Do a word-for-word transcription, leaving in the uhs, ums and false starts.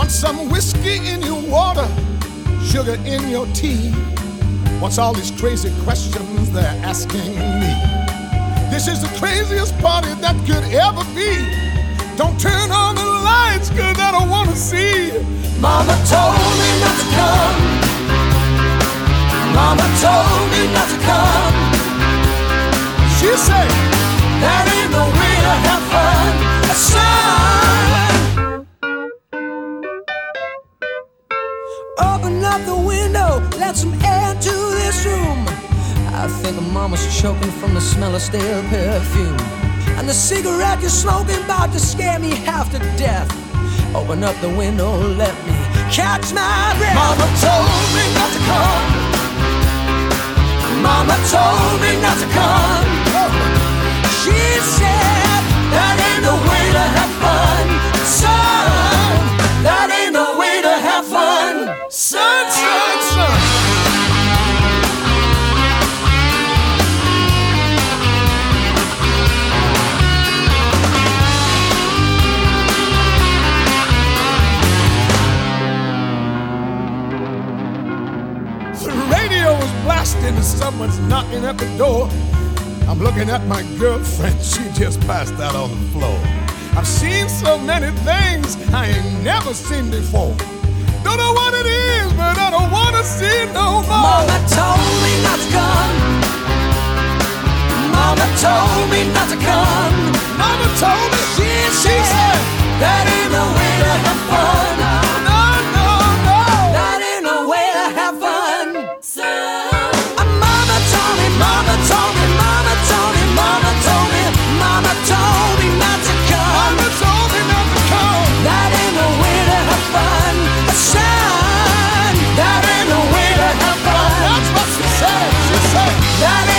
Want some whiskey in your water, sugar in your tea. What's all these crazy questions they're asking me? This is the craziest party that could ever be. Don't turn on the lights, cause I don't wanna see. Mama told me not to come. Mama told me not to come. She said, that ain't no way to have fun, son. Open up the window, let some air into this room. I think mama's choking from the smell of stale perfume. And the cigarette you're smoking about to scare me half to death. Open up the window, let me catch my breath. Mama told me not to come. Mama told me not to come. She said, that ain't no way to have fun, son. That ain't no way to have fun, son, son, son. The radio is blasting and someone's knocking at the door. I'm looking at my girlfriend, she just passed out on the floor. I've seen so many things I ain't never seen before. Don't know what it is, but I don't wanna see it no more. Mama told me not to come. Mama told me not to come. Mama told me, she, she said, that ain't no way to have fun. No, no, no, that ain't no way to have fun, son. Mama told me, mama told me, mama told me, mama told me, mama told me not to come. Mama told me not to come. That ain't no way to have fun, son. That ain't no way to have fun. That's what she said. She said, that ain't